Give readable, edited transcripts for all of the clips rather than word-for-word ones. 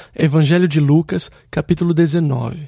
Evangelho de Lucas, capítulo 19.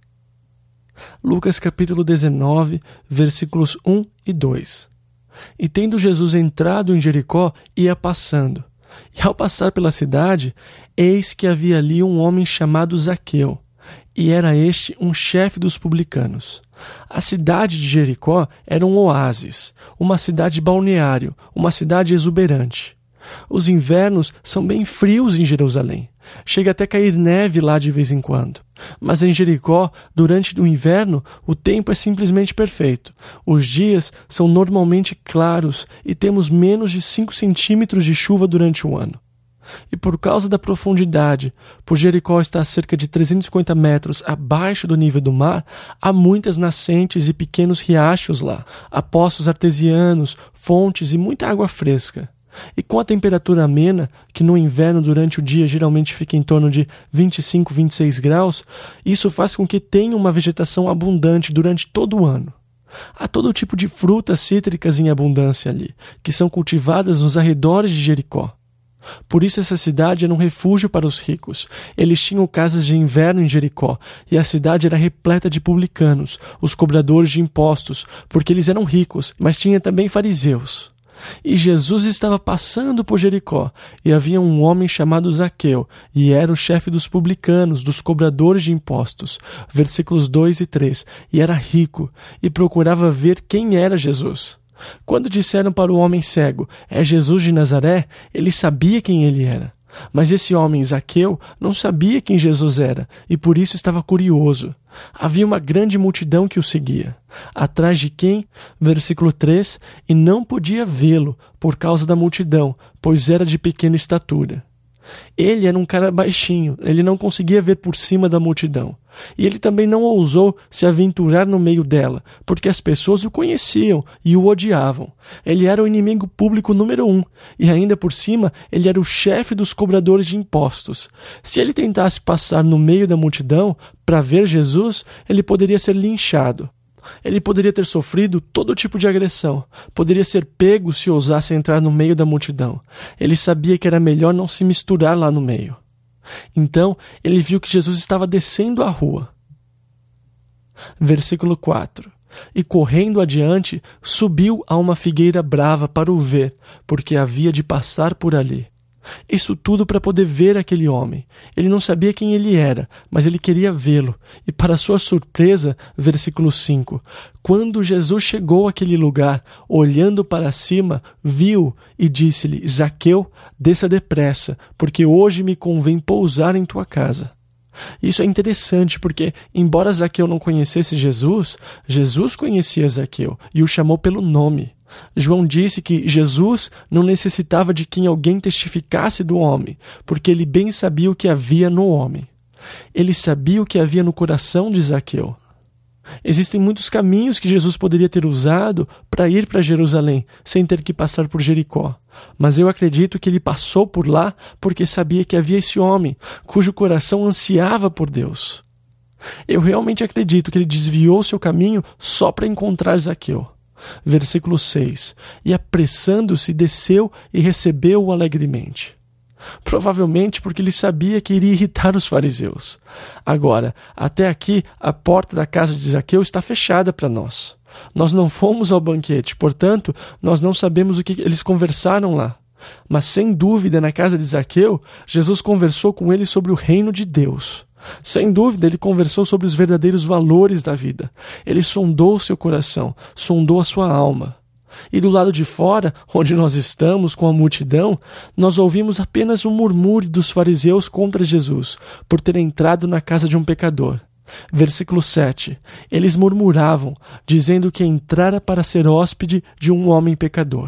Lucas, capítulo 19, versículos 1 e 2. E tendo Jesus entrado em Jericó, ia passando. E ao passar pela cidade, eis que havia ali um homem chamado Zaqueu, e era este um chefe dos publicanos. A cidade de Jericó era um oásis, uma cidade balneário, uma cidade exuberante. Os invernos são bem frios em Jerusalém. Chega até cair neve lá de vez em quando. Mas em Jericó, durante o inverno, o tempo é simplesmente perfeito. Os dias são normalmente claros e temos menos de 5 centímetros de chuva durante o ano. E por causa da profundidade, por Jericó estar a cerca de 350 metros abaixo do nível do mar, há muitas nascentes e pequenos riachos lá. Há poços artesianos, fontes e muita água fresca. E com a temperatura amena, que no inverno durante o dia geralmente fica em torno de 25, 26 graus, isso faz com que tenha uma vegetação abundante durante todo o ano. Há todo tipo de frutas cítricas em abundância ali, que são cultivadas nos arredores de Jericó. Por isso essa cidade era um refúgio para os ricos. Eles tinham casas de inverno em Jericó, e a cidade era repleta de publicanos, os cobradores de impostos, porque eles eram ricos, mas tinha também fariseus. E Jesus estava passando por Jericó, e havia um homem chamado Zaqueu, e era o chefe dos publicanos, dos cobradores de impostos. Versículos 2 e 3. E era rico, e procurava ver quem era Jesus. Quando disseram para o homem cego, é Jesus de Nazaré, ele sabia quem ele era. Mas esse homem, Zaqueu, não sabia quem Jesus era, e por isso estava curioso. Havia uma grande multidão que o seguia. Atrás de quem? Versículo 3, e não podia vê-lo por causa da multidão, pois era de pequena estatura. Ele era um cara baixinho, ele não conseguia ver por cima da multidão. E ele também não ousou se aventurar no meio dela, porque as pessoas o conheciam e o odiavam. Ele era o inimigo público número 1, e ainda por cima ele era o chefe dos cobradores de impostos. Se ele tentasse passar no meio da multidão para ver Jesus, ele poderia ser linchado. Ele poderia ter sofrido todo tipo de agressão, poderia ser pego se ousasse entrar no meio da multidão. Ele sabia que era melhor não se misturar lá no meio. Então, ele viu que Jesus estava descendo a rua. Versículo 4. E correndo adiante, subiu a uma figueira brava para o ver, porque havia de passar por ali. Isso tudo para poder ver aquele homem. Ele não sabia quem ele era, mas ele queria vê-lo. E para sua surpresa, versículo 5, quando Jesus chegou àquele lugar, olhando para cima, viu e disse-lhe, Zaqueu, desça depressa, porque hoje me convém pousar em tua casa. Isso é interessante porque, embora Zaqueu não conhecesse Jesus, Jesus conhecia Zaqueu e o chamou pelo nome. João disse que Jesus não necessitava de que alguém testificasse do homem, porque ele bem sabia o que havia no homem. Ele sabia o que havia no coração de Zaqueu. Existem muitos caminhos que Jesus poderia ter usado para ir para Jerusalém, sem ter que passar por Jericó. Mas eu acredito que ele passou por lá porque sabia que havia esse homem, cujo coração ansiava por Deus. Eu realmente acredito que ele desviou seu caminho só para encontrar Zaqueu. Versículo 6. E apressando-se, desceu e recebeu-o alegremente. Provavelmente porque ele sabia que iria irritar os fariseus. Agora, até aqui, a porta da casa de Zaqueu está fechada para nós. Nós não fomos ao banquete, portanto, nós não sabemos o que eles conversaram lá. Mas, sem dúvida, na casa de Zaqueu, Jesus conversou com ele sobre o reino de Deus. Sem dúvida, ele conversou sobre os verdadeiros valores da vida. Ele sondou seu coração, sondou a sua alma. E do lado de fora, onde nós estamos com a multidão, nós ouvimos apenas um murmúrio dos fariseus contra Jesus, por ter entrado na casa de um pecador. Versículo 7. Eles murmuravam, dizendo que entrara para ser hóspede de um homem pecador.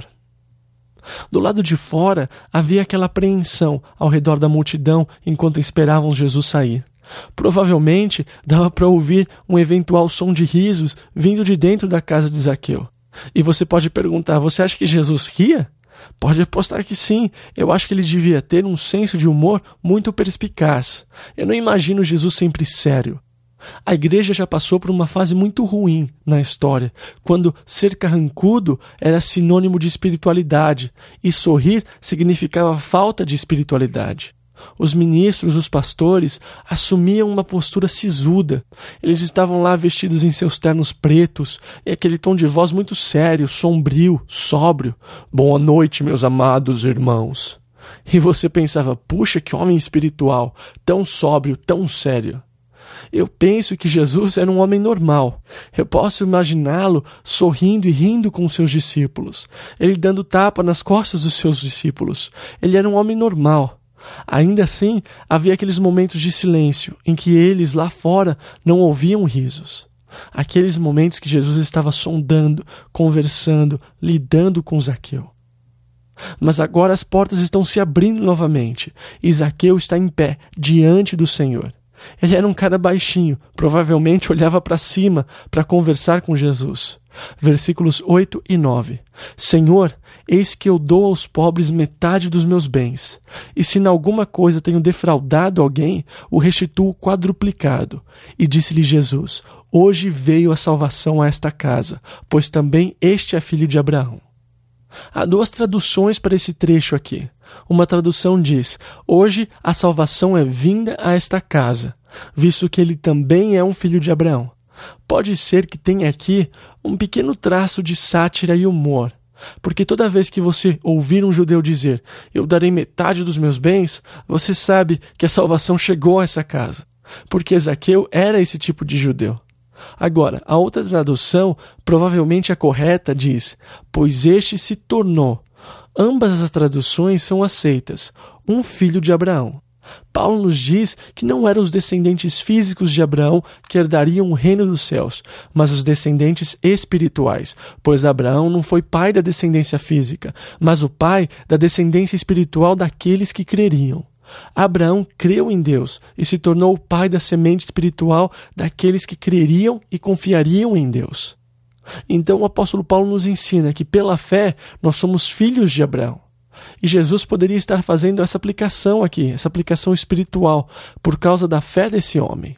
Do lado de fora, havia aquela apreensão ao redor da multidão enquanto esperavam Jesus sair. Provavelmente, dava para ouvir um eventual som de risos vindo de dentro da casa de Zaqueu. E você pode perguntar, você acha que Jesus ria? Pode apostar que sim, eu acho que ele devia ter um senso de humor muito perspicaz. Eu não imagino Jesus sempre sério. A igreja já passou por uma fase muito ruim na história, quando ser carrancudo era sinônimo de espiritualidade e sorrir significava falta de espiritualidade. Os ministros, os pastores, assumiam uma postura sisuda. Eles estavam lá vestidos em seus ternos pretos e aquele tom de voz muito sério, sombrio, sóbrio. Boa noite, meus amados irmãos. E você pensava, puxa, que homem espiritual, tão sóbrio, tão sério. Eu penso que Jesus era um homem normal. Eu posso imaginá-lo sorrindo e rindo com os seus discípulos. Ele dando tapa nas costas dos seus discípulos. Ele era um homem normal. Ainda assim, havia aqueles momentos de silêncio em que eles, lá fora, não ouviam risos. Aqueles momentos que Jesus estava sondando, conversando, lidando com Zaqueu. Mas agora as portas estão se abrindo novamente e Zaqueu está em pé, diante do Senhor. Ele era um cara baixinho, provavelmente olhava para cima para conversar com Jesus. Versículos 8 e 9. Senhor, eis que eu dou aos pobres metade dos meus bens, e se em alguma coisa tenho defraudado alguém, o restituo quadruplicado. E disse-lhe Jesus, hoje veio a salvação a esta casa, pois também este é filho de Abraão. Há duas traduções para esse trecho aqui. Uma tradução diz, hoje a salvação é vinda a esta casa, visto que ele também é um filho de Abraão. Pode ser que tenha aqui um pequeno traço de sátira e humor, porque toda vez que você ouvir um judeu dizer, eu darei metade dos meus bens, você sabe que a salvação chegou a essa casa, porque Zaqueu era esse tipo de judeu. Agora, a outra tradução, provavelmente a correta, diz, pois este se tornou. Ambas as traduções são aceitas, um filho de Abraão. Paulo nos diz que não eram os descendentes físicos de Abraão que herdariam o reino dos céus, mas os descendentes espirituais, pois Abraão não foi pai da descendência física, mas o pai da descendência espiritual daqueles que creriam. Abraão creu em Deus e se tornou o pai da semente espiritual daqueles que creriam e confiariam em Deus. Então o apóstolo Paulo nos ensina que pela fé nós somos filhos de Abraão. E Jesus poderia estar fazendo essa aplicação aqui, essa aplicação espiritual, por causa da fé desse homem.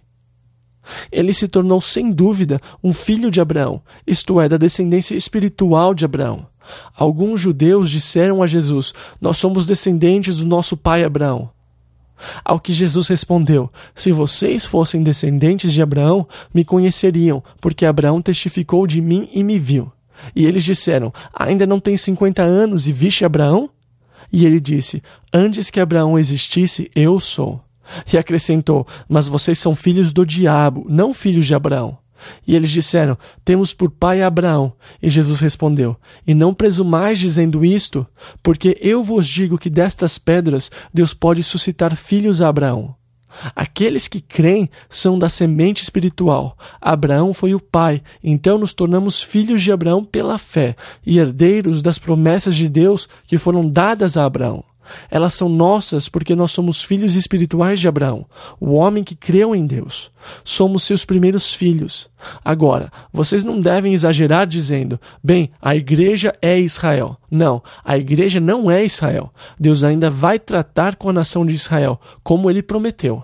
Ele se tornou sem dúvida um filho de Abraão, isto é, da descendência espiritual de Abraão. Alguns judeus disseram a Jesus, nós somos descendentes do nosso pai Abraão. Ao que Jesus respondeu, se vocês fossem descendentes de Abraão, me conheceriam, porque Abraão testificou de mim e me viu. E eles disseram, ainda não tens 50 anos e viste Abraão? E ele disse, antes que Abraão existisse, eu sou. E acrescentou, mas vocês são filhos do diabo, não filhos de Abraão. E eles disseram, temos por pai Abraão. E Jesus respondeu, e não presumais dizendo isto, porque eu vos digo que destas pedras Deus pode suscitar filhos a Abraão. Aqueles que creem são da semente espiritual. Abraão foi o pai, então nos tornamos filhos de Abraão pela fé e herdeiros das promessas de Deus que foram dadas a Abraão. Elas são nossas porque nós somos filhos espirituais de Abraão, o homem que creu em Deus. Somos seus primeiros filhos. Agora, vocês não devem exagerar dizendo, bem, a igreja é Israel. Não, a igreja não é Israel. Deus ainda vai tratar com a nação de Israel, como ele prometeu.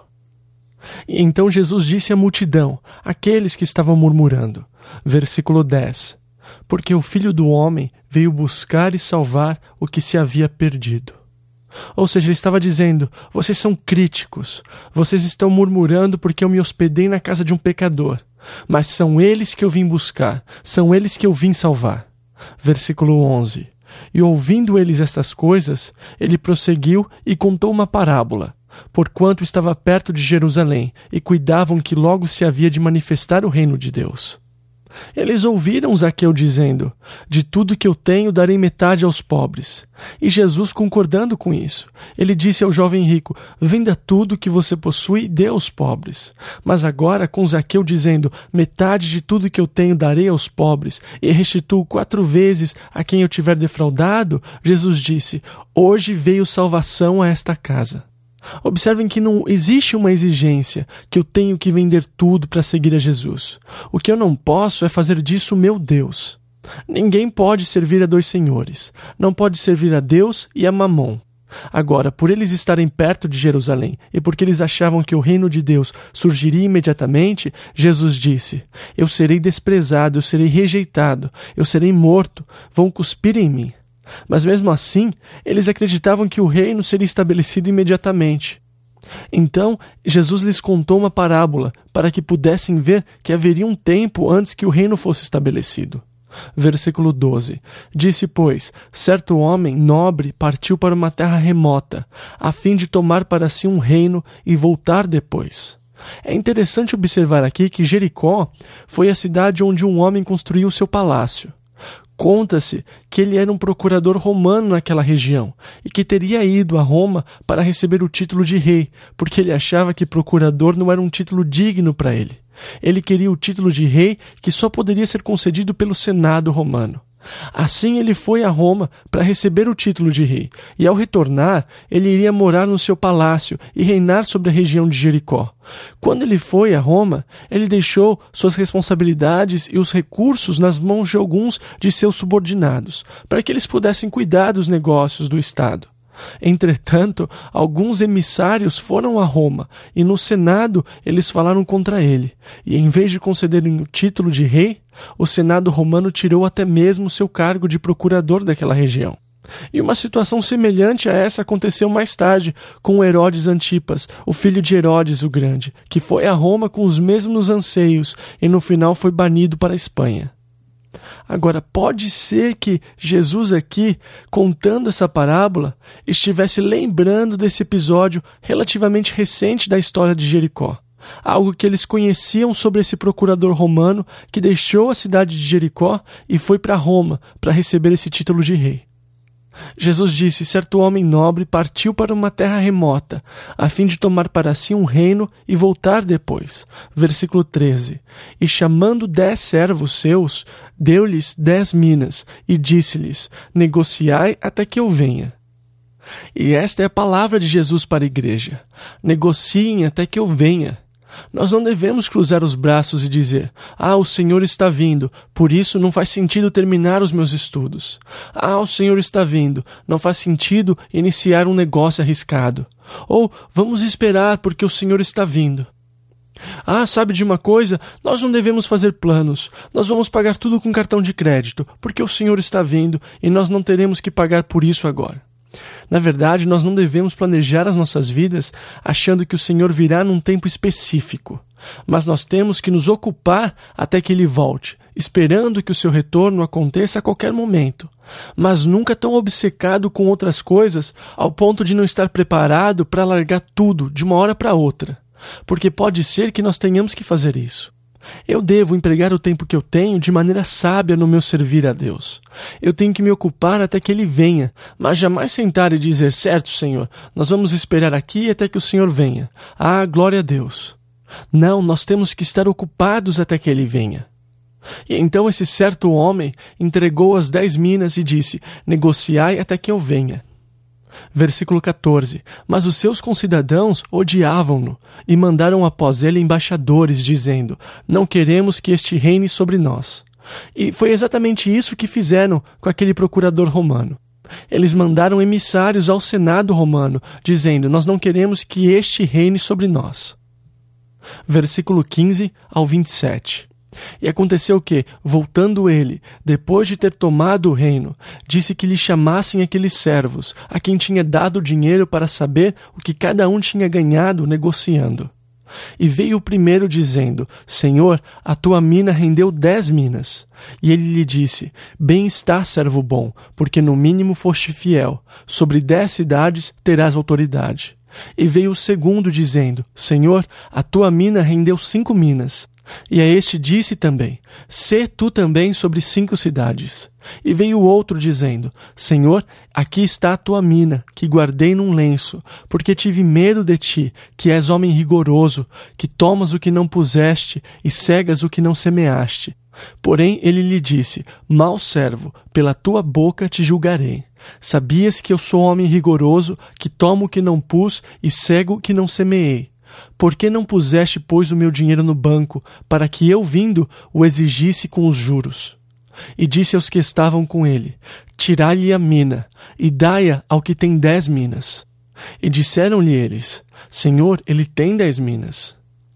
E então Jesus disse à multidão, aqueles que estavam murmurando, versículo 10, porque o Filho do Homem veio buscar e salvar o que se havia perdido. Ou seja, ele estava dizendo, vocês são críticos, vocês estão murmurando porque eu me hospedei na casa de um pecador, mas são eles que eu vim buscar, são eles que eu vim salvar. Versículo 11, e ouvindo eles estas coisas, ele prosseguiu e contou uma parábola, porquanto estava perto de Jerusalém e cuidavam que logo se havia de manifestar o reino de Deus. Eles ouviram Zaqueu dizendo, de tudo que eu tenho darei metade aos pobres. E Jesus concordando com isso, ele disse ao jovem rico, venda tudo que você possui e dê aos pobres. Mas agora com Zaqueu dizendo, metade de tudo que eu tenho darei aos pobres e restituo 4 vezes a quem eu tiver defraudado, Jesus disse, hoje veio salvação a esta casa. Observem que não existe uma exigência que eu tenho que vender tudo para seguir a Jesus. O que eu não posso é fazer disso meu Deus. Ninguém pode servir a 2 senhores. Não pode servir a Deus e a Mamon. Agora, por eles estarem perto de Jerusalém e porque eles achavam que o reino de Deus surgiria imediatamente, Jesus disse, eu serei desprezado, eu serei rejeitado, eu serei morto, vão cuspir em mim. Mas mesmo assim, eles acreditavam que o reino seria estabelecido imediatamente. Então, Jesus lhes contou uma parábola para que pudessem ver que haveria um tempo antes que o reino fosse estabelecido. Versículo 12. Disse, pois, certo homem nobre partiu para uma terra remota, a fim de tomar para si um reino e voltar depois. É interessante observar aqui que Jericó foi a cidade onde um homem construiu seu palácio. Conta-se que ele era um procurador romano naquela região e que teria ido a Roma para receber o título de rei, porque ele achava que procurador não era um título digno para ele. Ele queria o título de rei que só poderia ser concedido pelo Senado romano. Assim ele foi a Roma para receber o título de rei, e ao retornar, ele iria morar no seu palácio e reinar sobre a região de Jericó. Quando ele foi a Roma, ele deixou suas responsabilidades e os recursos nas mãos de alguns de seus subordinados, para que eles pudessem cuidar dos negócios do Estado. Entretanto, alguns emissários foram a Roma, e no Senado eles falaram contra ele, e em vez de concederem o título de rei, o Senado romano tirou até mesmo seu cargo de procurador daquela região. E uma situação semelhante a essa aconteceu mais tarde com Herodes Antipas, o filho de Herodes o Grande, que foi a Roma com os mesmos anseios e no final foi banido para a Espanha. Agora, pode ser que Jesus aqui, contando essa parábola, estivesse lembrando desse episódio relativamente recente da história de Jericó. Algo que eles conheciam sobre esse procurador romano que deixou a cidade de Jericó e foi para Roma para receber esse título de rei. Jesus disse, certo homem nobre partiu para uma terra remota, a fim de tomar para si um reino e voltar depois. Versículo 13. E chamando 10 servos seus, deu-lhes 10 minas, e disse-lhes, negociai até que eu venha. E esta é a palavra de Jesus para a igreja. Negociem até que eu venha. Nós não devemos cruzar os braços e dizer, o Senhor está vindo, por isso não faz sentido terminar os meus estudos. O Senhor está vindo, não faz sentido iniciar um negócio arriscado. Ou, vamos esperar porque o Senhor está vindo. Sabe de uma coisa? Nós não devemos fazer planos. Nós vamos pagar tudo com cartão de crédito, porque o Senhor está vindo e nós não teremos que pagar por isso agora. Na verdade, nós não devemos planejar as nossas vidas achando que o Senhor virá num tempo específico. Mas nós temos que nos ocupar até que Ele volte, esperando que o seu retorno aconteça a qualquer momento. Mas nunca tão obcecado com outras coisas ao ponto de não estar preparado para largar tudo de uma hora para outra. Porque pode ser que nós tenhamos que fazer isso. Eu devo empregar o tempo que eu tenho de maneira sábia no meu servir a Deus. Eu tenho que me ocupar até que Ele venha, mas jamais sentar e dizer, certo, Senhor, nós vamos esperar aqui até que o Senhor venha. Glória a Deus. Não, nós temos que estar ocupados até que Ele venha. E então esse certo homem entregou as 10 minas e disse, negociai até que eu venha. Versículo 14. Mas os seus concidadãos odiavam-no e mandaram após ele embaixadores, dizendo, não queremos que este reine sobre nós. E foi exatamente isso que fizeram com aquele procurador romano. Eles mandaram emissários ao Senado romano, dizendo, nós não queremos que este reine sobre nós. Versículo 15 ao 27. E aconteceu que, voltando ele, depois de ter tomado o reino, disse que lhe chamassem aqueles servos, a quem tinha dado dinheiro para saber o que cada um tinha ganhado negociando. E veio o primeiro dizendo, Senhor, a tua mina rendeu 10 minas. E ele lhe disse, bem está, servo bom, porque no mínimo foste fiel, sobre 10 cidades terás autoridade. E veio o segundo dizendo, Senhor, a tua mina rendeu 5 minas. E a este disse também, sê tu também sobre 5 cidades. E veio o outro dizendo, Senhor, aqui está a tua mina, que guardei num lenço, porque tive medo de ti, que és homem rigoroso, que tomas o que não puseste e cegas o que não semeaste. Porém ele lhe disse, mau servo, pela tua boca te julgarei. Sabias que eu sou homem rigoroso, que tomo o que não pus e cego o que não semeei? Por que não puseste, pois, o meu dinheiro no banco, para que eu, vindo, o exigisse com os juros? E disse aos que estavam com ele, tirai-lhe a mina, e dai-a ao que tem 10 minas. E disseram-lhe eles, Senhor, ele tem 10 minas.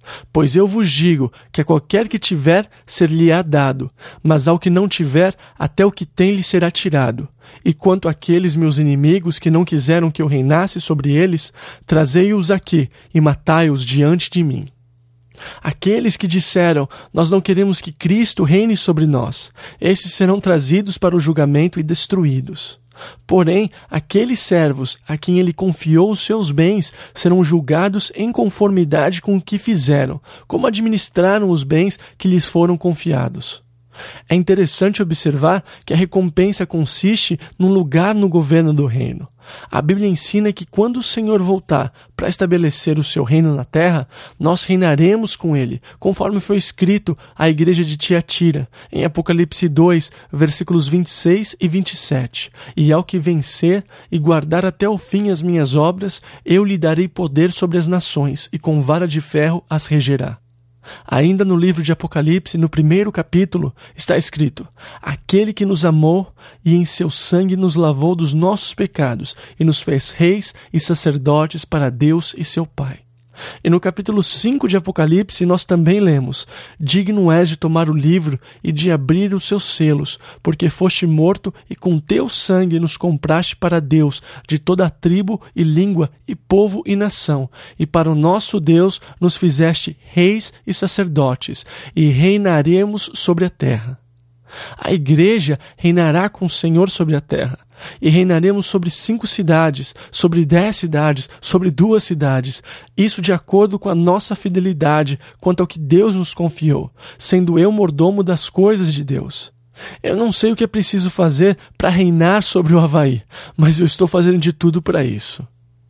Pois eu vos digo que a qualquer que tiver, ser-lhe-á dado, mas ao que não tiver, até o que tem lhe será tirado. E quanto àqueles meus inimigos que não quiseram que eu reinasse sobre eles, trazei-os aqui e matai-os diante de mim. Aqueles que disseram, nós não queremos que Cristo reine sobre nós, esses serão trazidos para o julgamento e destruídos. Porém, aqueles servos a quem ele confiou os seus bens serão julgados em conformidade com o que fizeram, como administraram os bens que lhes foram confiados. É interessante observar que a recompensa consiste num lugar no governo do reino. A Bíblia ensina que quando o Senhor voltar para estabelecer o seu reino na terra, nós reinaremos com ele, conforme foi escrito à igreja de Tiatira, em Apocalipse 2, versículos 26 e 27. E ao que vencer e guardar até o fim as minhas obras, eu lhe darei poder sobre as nações, e com vara de ferro as regerá. Ainda no livro de Apocalipse, no 1º capítulo, está escrito: aquele que nos amou e em seu sangue nos lavou dos nossos pecados e nos fez reis e sacerdotes para Deus e seu Pai. E no capítulo 5 de Apocalipse nós também lemos: digno és de tomar o livro e de abrir os seus selos, porque foste morto e com teu sangue nos compraste para Deus de toda a tribo e língua e povo e nação, e para o nosso Deus nos fizeste reis e sacerdotes, e reinaremos sobre a terra. A igreja reinará com o Senhor sobre a terra, e reinaremos sobre 5 cidades, sobre 10 cidades, sobre 2 cidades, isso de acordo com a nossa fidelidade quanto ao que Deus nos confiou, sendo eu mordomo das coisas de Deus. Eu não sei o que é preciso fazer para reinar sobre o Havaí, mas eu estou fazendo de tudo para isso.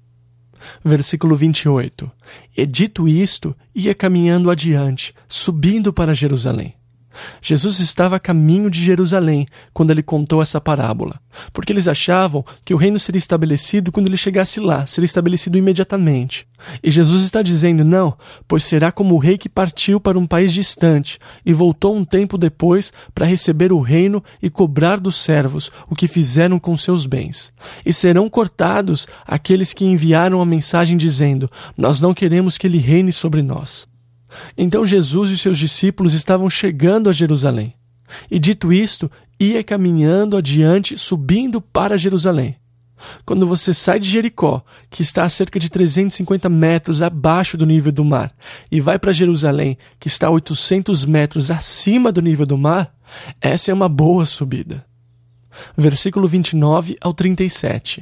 Versículo 28. E dito isto, ia caminhando adiante, subindo para Jerusalém. Jesus estava a caminho de Jerusalém quando ele contou essa parábola, porque eles achavam que o reino seria estabelecido quando ele chegasse lá, seria estabelecido imediatamente. E Jesus está dizendo, não, pois será como o rei que partiu para um país distante e voltou um tempo depois para receber o reino e cobrar dos servos o que fizeram com seus bens. E serão cortados aqueles que enviaram a mensagem dizendo, nós não queremos que ele reine sobre nós. Então Jesus e seus discípulos estavam chegando a Jerusalém. E dito isto, ia caminhando adiante, subindo para Jerusalém. Quando você sai de Jericó, que está a cerca de 350 metros abaixo do nível do mar, e vai para Jerusalém, que está a 800 metros acima do nível do mar, essa é uma boa subida. Versículo 29 ao 37.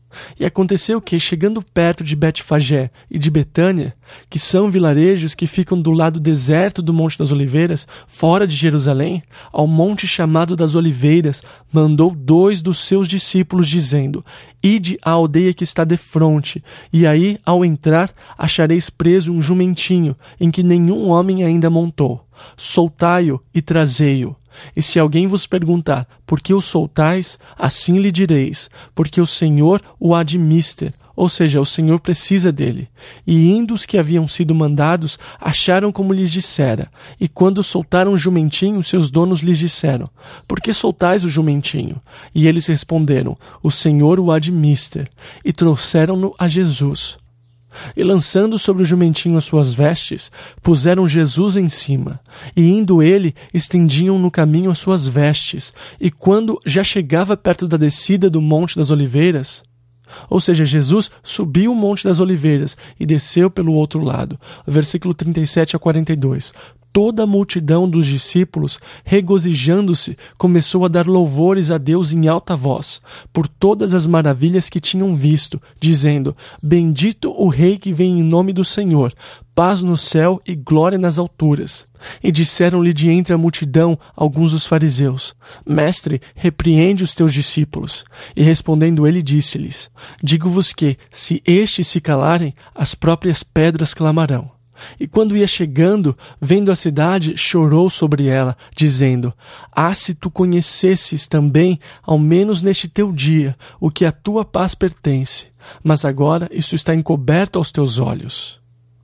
E aconteceu que, chegando perto de Betfagé e de Betânia, que são vilarejos que ficam do lado deserto do Monte das Oliveiras, fora de Jerusalém, ao monte chamado das Oliveiras, mandou 2 dos seus discípulos, dizendo, ide à aldeia que está defronte, e aí, ao entrar, achareis preso um jumentinho, em que nenhum homem ainda montou. Soltai-o e trazei-o. E se alguém vos perguntar, por que o soltais? Assim lhe direis, porque o Senhor o há de mister, ou seja, o Senhor precisa dele. E indo os que haviam sido mandados, acharam como lhes dissera. E quando soltaram o jumentinho, seus donos lhes disseram, por que soltais o jumentinho? E eles responderam, o Senhor o há de mister. E trouxeram-no a Jesus. E lançando sobre o jumentinho as suas vestes, puseram Jesus em cima, e indo ele, estendiam no caminho as suas vestes, e quando já chegava perto da descida do Monte das Oliveiras, ou seja, Jesus subiu o Monte das Oliveiras e desceu pelo outro lado, versículo 37 a 42, toda a multidão dos discípulos, regozijando-se, começou a dar louvores a Deus em alta voz, por todas as maravilhas que tinham visto, dizendo, bendito o Rei que vem em nome do Senhor, paz no céu e glória nas alturas. E disseram-lhe de entre a multidão alguns dos fariseus, mestre, repreende os teus discípulos. E respondendo ele disse-lhes, digo-vos que, se estes se calarem, as próprias pedras clamarão. E quando ia chegando, vendo a cidade, chorou sobre ela, dizendo, se tu conhecesses também, ao menos neste teu dia, o que à tua paz pertence, mas agora isso está encoberto aos teus olhos.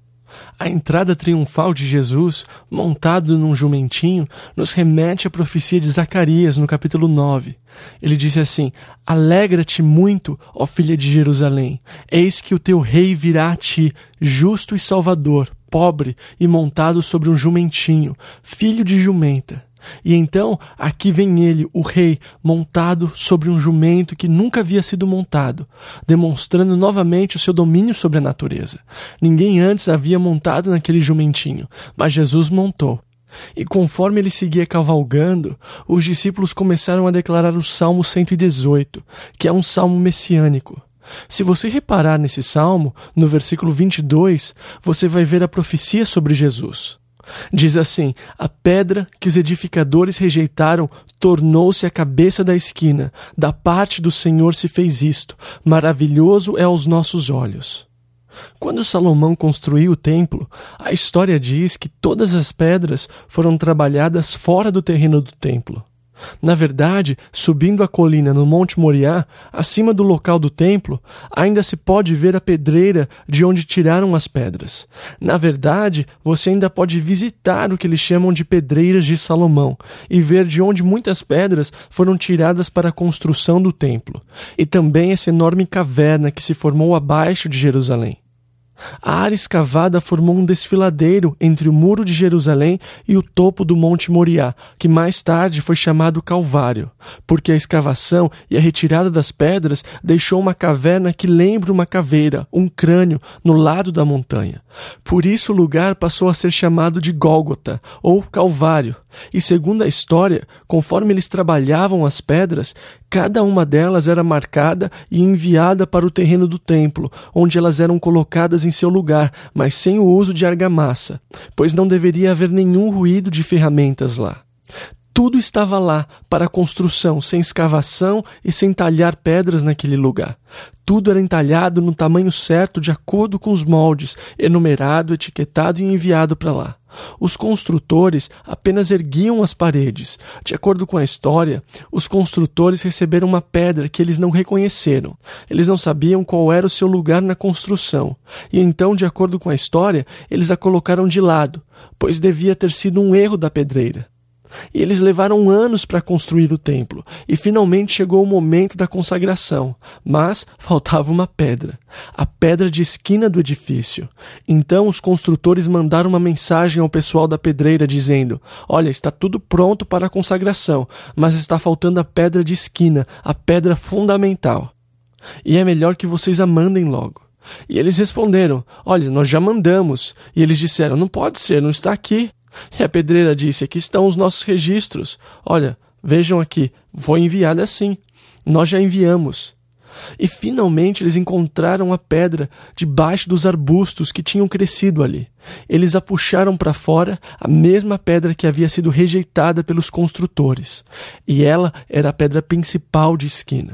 A entrada triunfal de Jesus, montado num jumentinho, nos remete à profecia de Zacarias, no capítulo 9. Ele disse assim, alegra-te muito, ó filha de Jerusalém, eis que o teu rei virá a ti, justo e salvador, pobre e montado sobre um jumentinho, filho de jumenta. E então, aqui vem ele, o rei, montado sobre um jumento que nunca havia sido montado, demonstrando novamente o seu domínio sobre a natureza. Ninguém antes havia montado naquele jumentinho, mas Jesus montou. E conforme ele seguia cavalgando, os discípulos começaram a declarar o Salmo 118, que é um salmo messiânico. Se você reparar nesse salmo, no versículo 22, você vai ver a profecia sobre Jesus. Diz assim: a pedra que os edificadores rejeitaram tornou-se a cabeça da esquina. Da parte do Senhor se fez isto. Maravilhoso é aos nossos olhos. Quando Salomão construiu o templo, a história diz que todas as pedras foram trabalhadas fora do terreno do templo. Na verdade, subindo a colina no Monte Moriá, acima do local do templo, ainda se pode ver a pedreira de onde tiraram as pedras. Na verdade, você ainda pode visitar o que eles chamam de pedreiras de Salomão e ver de onde muitas pedras foram tiradas para a construção do templo, e também essa enorme caverna que se formou abaixo de Jerusalém. A área escavada formou um desfiladeiro entre o muro de Jerusalém e o topo do Monte Moriá, que mais tarde foi chamado Calvário, porque a escavação e a retirada das pedras deixou uma caverna que lembra uma caveira, um crânio, no lado da montanha. Por isso o lugar passou a ser chamado de Gólgota, ou Calvário. E segundo a história, conforme eles trabalhavam as pedras, cada uma delas era marcada e enviada para o terreno do templo, onde elas eram colocadas em seu lugar, mas sem o uso de argamassa, pois não deveria haver nenhum ruído de ferramentas lá. Tudo estava lá para a construção, sem escavação e sem talhar pedras naquele lugar. Tudo era entalhado no tamanho certo de acordo com os moldes, enumerado, etiquetado e enviado para lá. Os construtores apenas erguiam as paredes. De acordo com a história, os construtores receberam uma pedra que eles não reconheceram. Eles não sabiam qual era o seu lugar na construção. E então, de acordo com a história, eles a colocaram de lado, pois devia ter sido um erro da pedreira. E eles levaram anos para construir o templo, e finalmente chegou o momento da consagração, mas faltava uma pedra, a pedra de esquina do edifício. Então os construtores mandaram uma mensagem ao pessoal da pedreira dizendo: olha, está tudo pronto para a consagração, mas está faltando a pedra de esquina, a pedra fundamental. E é melhor que vocês a mandem logo. E eles responderam: olha, nós já mandamos. E eles disseram: não pode ser, não está aqui. E a pedreira disse: aqui estão os nossos registros. Olha, vejam aqui, foi enviada assim. Nós já enviamos. E finalmente eles encontraram a pedra debaixo dos arbustos que tinham crescido ali. Eles a puxaram para fora, a mesma pedra que havia sido rejeitada pelos construtores. E ela era a pedra principal de esquina.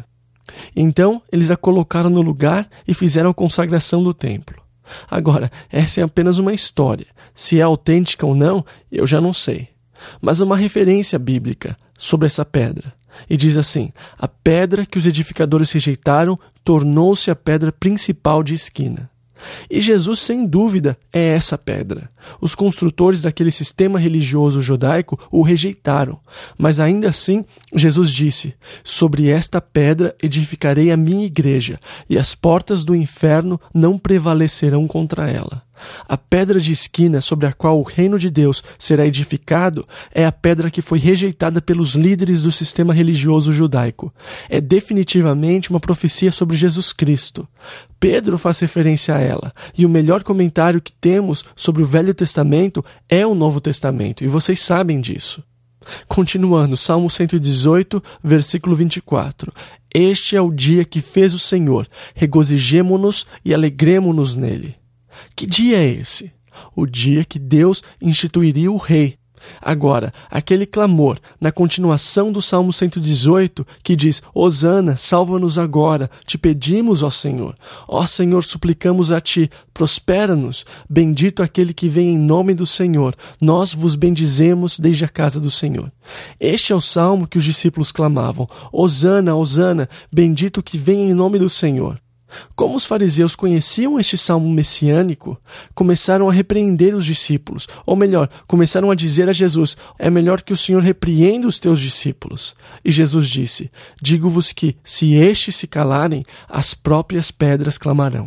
Então eles a colocaram no lugar e fizeram a consagração do templo. Agora, essa é apenas uma história. Se é autêntica ou não, eu já não sei. Mas há uma referência bíblica sobre essa pedra. E diz assim: a pedra que os edificadores rejeitaram tornou-se a pedra principal de esquina. E Jesus, sem dúvida, é essa pedra. Os construtores daquele sistema religioso judaico o rejeitaram. Mas ainda assim, Jesus disse: sobre esta pedra edificarei a minha igreja, e as portas do inferno não prevalecerão contra ela. A pedra de esquina sobre a qual o reino de Deus será edificado é a pedra que foi rejeitada pelos líderes do sistema religioso judaico. É definitivamente uma profecia sobre Jesus Cristo. Pedro faz referência a ela, e o melhor comentário que temos sobre o Velho Testamento é o Novo Testamento, e vocês sabem disso. Continuando, Salmo 118, versículo 24. Este é o dia que fez o Senhor, regozijemo-nos e alegremo-nos nele. Que dia é esse? O dia que Deus instituiria o rei. Agora, aquele clamor na continuação do Salmo 118 que diz: Hosana, salva-nos agora, te pedimos, ó Senhor. Ó Senhor, suplicamos a ti, prospera-nos. Bendito aquele que vem em nome do Senhor. Nós vos bendizemos desde a casa do Senhor. Este é o salmo que os discípulos clamavam: Hosana, Hosana, bendito que vem em nome do Senhor. Como os fariseus conheciam este salmo messiânico, começaram a repreender os discípulos, ou melhor, começaram a dizer a Jesus: é melhor que o Senhor repreenda os teus discípulos. E Jesus disse: digo-vos que, se estes se calarem, as próprias pedras clamarão.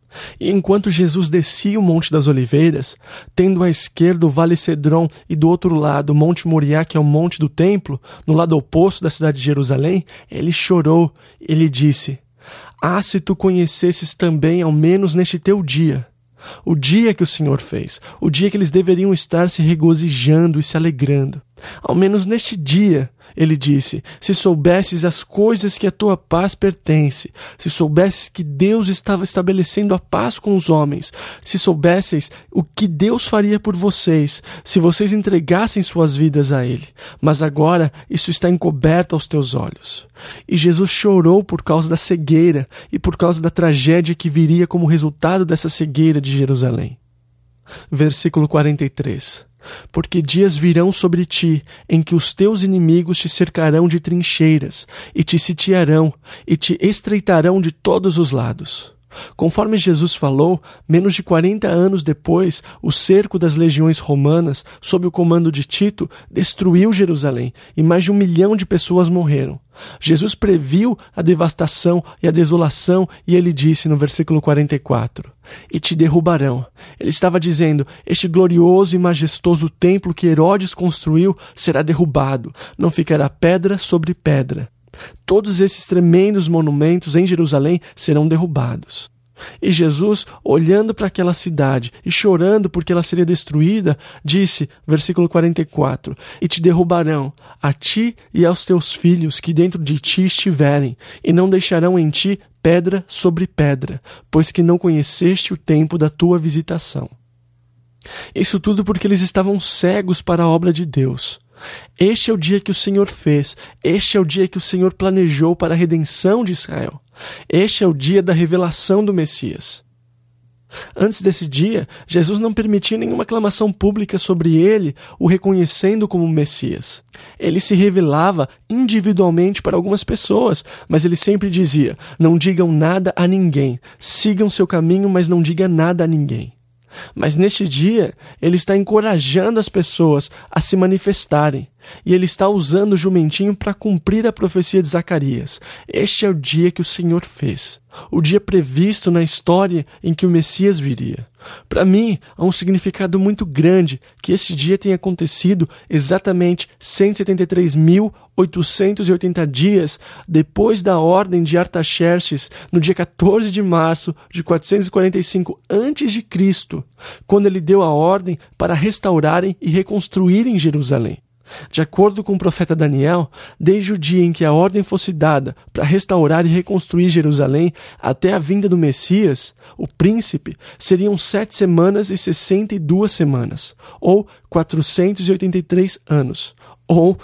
E enquanto Jesus descia o Monte das Oliveiras, tendo à esquerda o Vale Cedron e do outro lado o Monte Moriá, que é o Monte do Templo, no lado oposto da cidade de Jerusalém, ele chorou. Ele disse: "Ah, se tu conhecesses também, ao menos neste teu dia, o dia que o Senhor fez, o dia que eles deveriam estar se regozijando e se alegrando. Ao menos neste dia", ele disse, "se soubesses as coisas que a tua paz pertence, se soubesses que Deus estava estabelecendo a paz com os homens, se soubesseis o que Deus faria por vocês, se vocês entregassem suas vidas a Ele. Mas agora isso está encoberto aos teus olhos." E Jesus chorou por causa da cegueira e por causa da tragédia que viria como resultado dessa cegueira de Jerusalém. Versículo 43. "Porque dias virão sobre ti, em que os teus inimigos te cercarão de trincheiras, e te sitiarão, e te estreitarão de todos os lados." Conforme Jesus falou, menos de 40 anos depois, o cerco das legiões romanas, sob o comando de Tito, destruiu Jerusalém e mais de 1 milhão de pessoas morreram. Jesus previu a devastação e a desolação e ele disse no versículo 44, "E te derrubarão." Ele estava dizendo, este glorioso e majestoso templo que Herodes construiu será derrubado, não ficará pedra sobre pedra. Todos esses tremendos monumentos em Jerusalém serão derrubados. E Jesus, olhando para aquela cidade e chorando porque ela seria destruída, disse, versículo 44, "E te derrubarão, a ti e aos teus filhos que dentro de ti estiverem, e não deixarão em ti pedra sobre pedra, pois que não conheceste o tempo da tua visitação." Isso tudo porque eles estavam cegos para a obra de Deus. Este é o dia que o Senhor fez, este é o dia que o Senhor planejou para a redenção de Israel. Este é o dia da revelação do Messias. Antes desse dia, Jesus não permitia nenhuma aclamação pública sobre ele, o reconhecendo como Messias. Ele se revelava individualmente para algumas pessoas, mas ele sempre dizia, não digam nada a ninguém, sigam seu caminho, mas não diga nada a ninguém. Mas neste dia, ele está encorajando as pessoas a se manifestarem. E ele está usando o jumentinho para cumprir a profecia de Zacarias. Este é o dia que o Senhor fez. O dia previsto na história em que o Messias viria. Para mim, há um significado muito grande que este dia tenha acontecido exatamente 173.880 dias depois da ordem de Artaxerxes, no dia 14 de março de 445 a.C., quando ele deu a ordem para restaurarem e reconstruírem Jerusalém. De acordo com o profeta Daniel, desde o dia em que a ordem fosse dada para restaurar e reconstruir Jerusalém até a vinda do Messias, o príncipe, seriam 7 semanas e 62 semanas, ou 483 anos, ou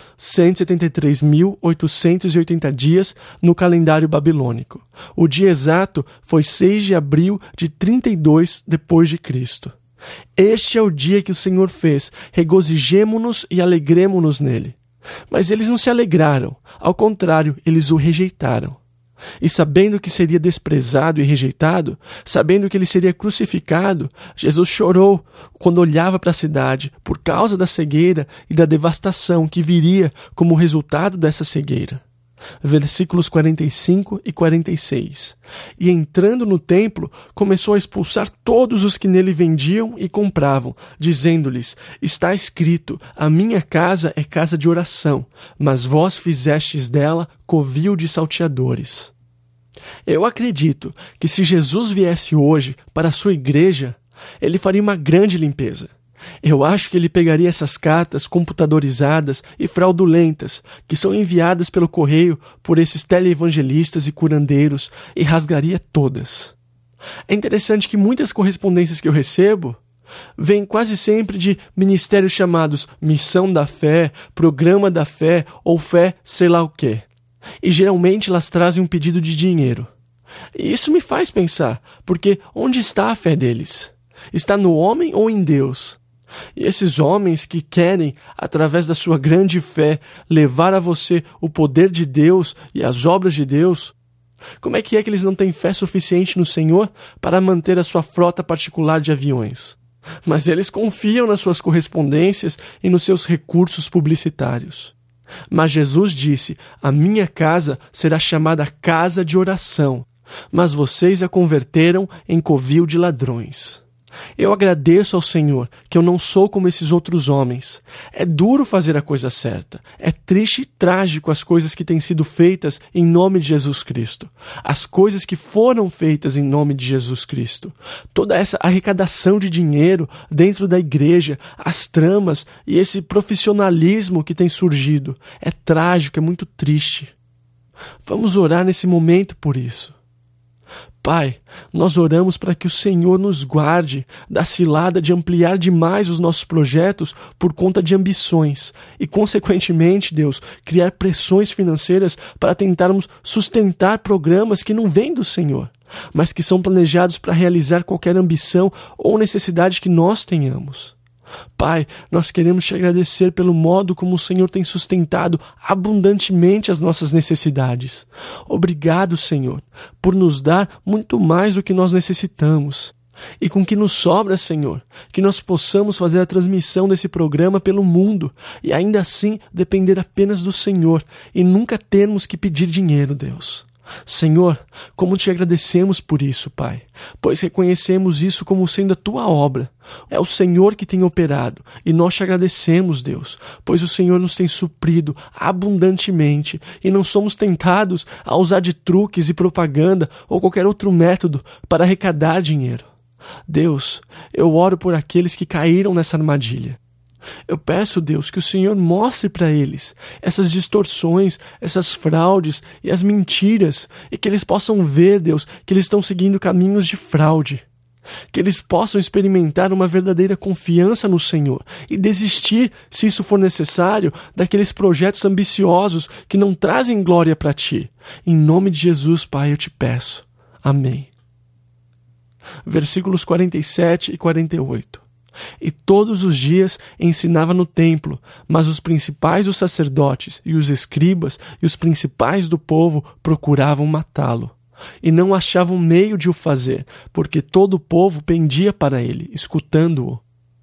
173.880 dias no calendário babilônico. O dia exato foi 6 de abril de 32 depois de Cristo. Este é o dia que o Senhor fez, regozijemo-nos e alegremo-nos nele. Mas eles não se alegraram, ao contrário, eles o rejeitaram. E sabendo que seria desprezado e rejeitado, sabendo que ele seria crucificado, Jesus chorou quando olhava para a cidade por causa da cegueira e da devastação que viria como resultado dessa cegueira. Versículos 45 e 46. E entrando no templo, começou a expulsar todos os que nele vendiam e compravam, dizendo-lhes, está escrito, a minha casa é casa de oração, mas vós fizestes dela covil de salteadores. Eu acredito que se Jesus viesse hoje para a sua igreja, ele faria uma grande limpeza. Eu acho que ele pegaria essas cartas computadorizadas e fraudulentas que são enviadas pelo correio por esses teleevangelistas e curandeiros e rasgaria todas. É interessante que muitas correspondências que eu recebo vêm quase sempre de ministérios chamados Missão da Fé, Programa da Fé ou Fé sei lá o quê. E geralmente elas trazem um pedido de dinheiro. E isso me faz pensar, porque onde está a fé deles? Está no homem ou em Deus? E esses homens que querem, através da sua grande fé, levar a você o poder de Deus e as obras de Deus, como é que eles não têm fé suficiente no Senhor para manter a sua frota particular de aviões? Mas eles confiam nas suas correspondências e nos seus recursos publicitários. Mas Jesus disse, a minha casa será chamada casa de oração. mas vocês a converteram em covil de ladrões. Eu agradeço ao Senhor que eu não sou como esses outros homens. É duro fazer a coisa certa. É triste e trágico as coisas que têm sido feitas em nome de Jesus Cristo. As coisas que foram feitas em nome de Jesus Cristo. Toda essa arrecadação de dinheiro dentro da igreja, as tramas e esse profissionalismo que tem surgido. É trágico, é muito triste. Vamos orar nesse momento por isso. Pai, nós oramos para que o Senhor nos guarde da cilada de ampliar demais os nossos projetos por conta de ambições e, consequentemente, Deus, criar pressões financeiras para tentarmos sustentar programas que não vêm do Senhor, mas que são planejados para realizar qualquer ambição ou necessidade que nós tenhamos. Pai, nós queremos te agradecer pelo modo como o Senhor tem sustentado abundantemente as nossas necessidades. Obrigado, Senhor, por nos dar muito mais do que nós necessitamos. E com o que nos sobra, Senhor, que nós possamos fazer a transmissão desse programa pelo mundo e ainda assim depender apenas do Senhor e nunca termos que pedir dinheiro, Deus. Senhor, como te agradecemos por isso, Pai, pois reconhecemos isso como sendo a tua obra. É o Senhor que tem operado e nós te agradecemos, Deus, pois o Senhor nos tem suprido abundantemente e não somos tentados a usar de truques e propaganda ou qualquer outro método para arrecadar dinheiro. Deus, eu oro por aqueles que caíram nessa armadilha. Eu peço, Deus, que o Senhor mostre para eles essas distorções, essas fraudes e as mentiras, e que eles possam ver, Deus, que eles estão seguindo caminhos de fraude. Que eles possam experimentar uma verdadeira confiança no Senhor e desistir, se isso for necessário, daqueles projetos ambiciosos que não trazem glória para Ti. Em nome de Jesus, Pai, eu te peço. Amém. Versículos 47 e 48. E todos os dias ensinava no templo, mas os principais dos sacerdotes e os escribas e os principais do povo procuravam matá-lo. E não achavam meio de o fazer, porque todo o povo pendia para ele, escutando-o.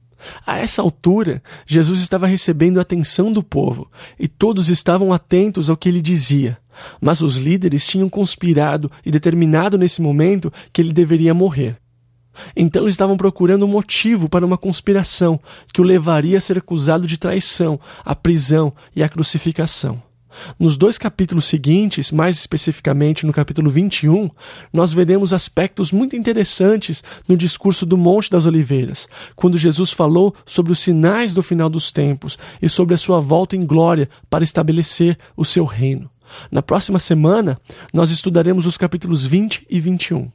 A essa altura, Jesus estava recebendo a atenção do povo, e todos estavam atentos ao que ele dizia. Mas os líderes tinham conspirado e determinado nesse momento que ele deveria morrer. Então eles estavam procurando um motivo para uma conspiração que o levaria a ser acusado de traição, a prisão e a crucificação. Nos 2 capítulos seguintes, mais especificamente no capítulo 21, nós veremos aspectos muito interessantes no discurso do Monte das Oliveiras, quando Jesus falou sobre os sinais do final dos tempos e sobre a sua volta em glória para estabelecer o seu reino. Na próxima semana, nós estudaremos os capítulos 20 e 21.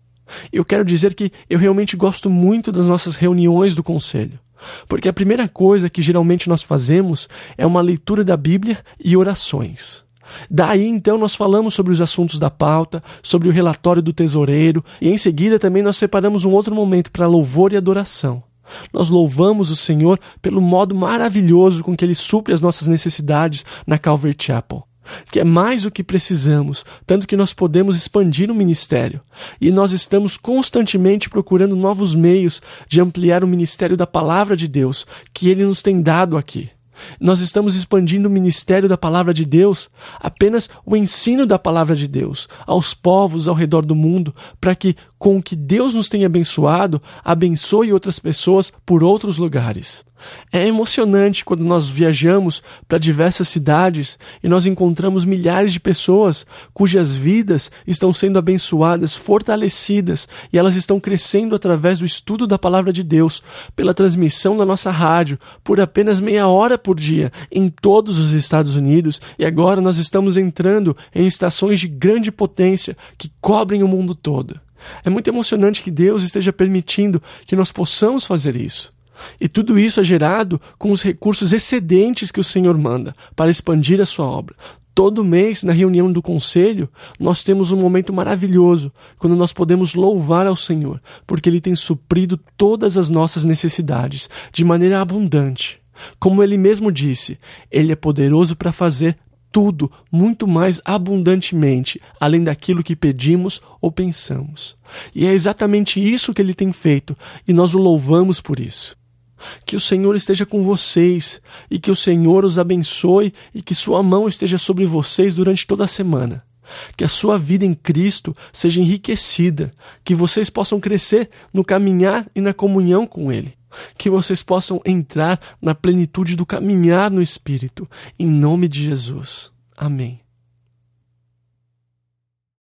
Eu quero dizer que eu realmente gosto muito das nossas reuniões do Conselho, porque a primeira coisa que geralmente nós fazemos é uma leitura da Bíblia e orações. Daí, então, nós falamos sobre os assuntos da pauta, sobre o relatório do tesoureiro, e em seguida também nós separamos um outro momento para louvor e adoração. Nós louvamos o Senhor pelo modo maravilhoso com que Ele supre as nossas necessidades na Calvary Chapel, que é mais do que precisamos, tanto que nós podemos expandir o ministério. E nós estamos constantemente procurando novos meios de ampliar o ministério da Palavra de Deus, que Ele nos tem dado aqui. Nós estamos expandindo o ministério da Palavra de Deus, apenas o ensino da Palavra de Deus, aos povos ao redor do mundo, para que, com o que Deus nos tem abençoado, abençoe outras pessoas por outros lugares. É emocionante quando nós viajamos para diversas cidades e nós encontramos milhares de pessoas cujas vidas estão sendo abençoadas, fortalecidas, e elas estão crescendo através do estudo da Palavra de Deus, pela transmissão da nossa rádio, por apenas meia hora por dia, em todos os Estados Unidos, e agora nós estamos entrando em estações de grande potência que cobrem o mundo todo. É muito emocionante que Deus esteja permitindo que nós possamos fazer isso. E tudo isso é gerado com os recursos excedentes que o Senhor manda para expandir a sua obra. Todo mês, na reunião do conselho, nós temos um momento maravilhoso, quando nós podemos louvar ao Senhor, porque Ele tem suprido todas as nossas necessidades, de maneira abundante. Como Ele mesmo disse, Ele é poderoso para fazer tudo muito mais abundantemente, além daquilo que pedimos ou pensamos. E é exatamente isso que Ele tem feito, e nós o louvamos por isso. Que o Senhor esteja com vocês, e que o Senhor os abençoe, e que sua mão esteja sobre vocês durante toda a semana. Que a sua vida em Cristo seja enriquecida, que vocês possam crescer no caminhar e na comunhão com Ele, que vocês possam entrar na plenitude do caminhar no Espírito, em nome de Jesus. Amém.